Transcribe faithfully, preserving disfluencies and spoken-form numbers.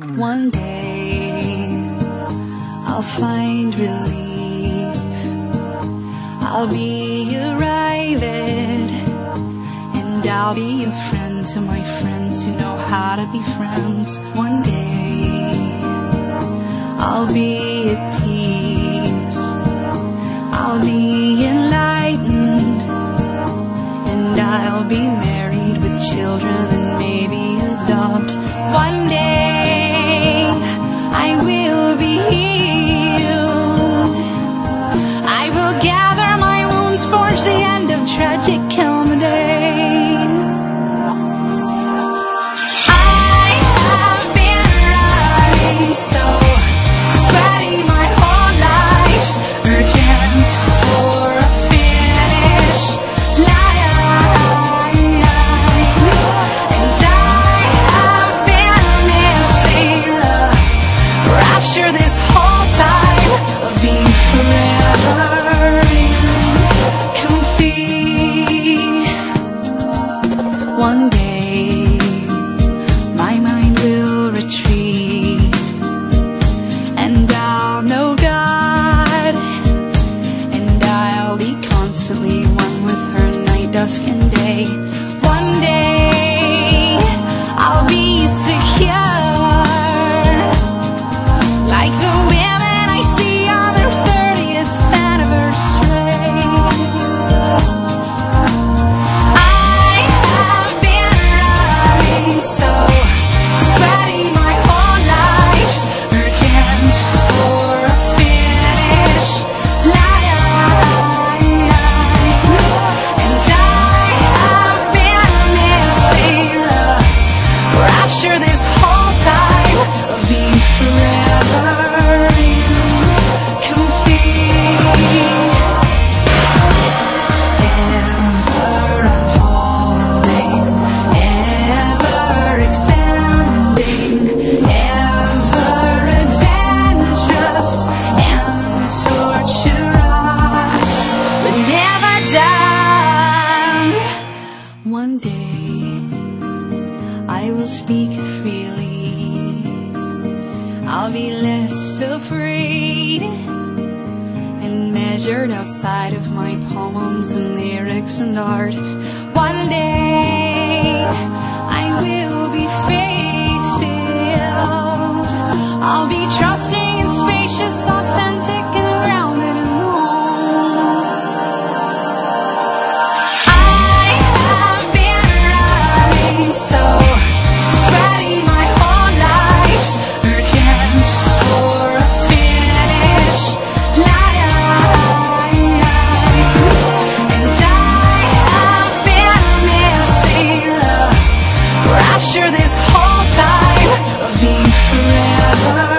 One day I'll find relief. I'll be a rival, and I'll be a friend to my friends who know how to be friends. One day I'll be at peace. I'll be enlightened, and I'll be married with children and maybe adopt. One day I will be healed. I will gather my wounds, forge the end of tragic calumny. I have been running so sweaty my whole life, urgent for a finish line, and I have been missing the rapture this whole time of being forever complete. One day my mind will retreat, and I'll know God, and I'll be constantly one with her, night, dusk, and day. One day I'll be secure, like the women I see on their thirtieth anniversaries. I have been running so sweaty my whole life, urgent for a finish line, and I have been missing the rapture this whole time of being forever complete. Ever unfolding, ever expanding, ever adventurous and torturous, but never done. One day I will speak freely. I'll be less afraid and measured outside of my poems and lyrics and art. One day I will be faith-filled. I'll be trusting and spacious, authentic and grounded in home. I have been running so sweaty my whole life, urgent for a finish line, and I have been missing the rapture this whole time of being forever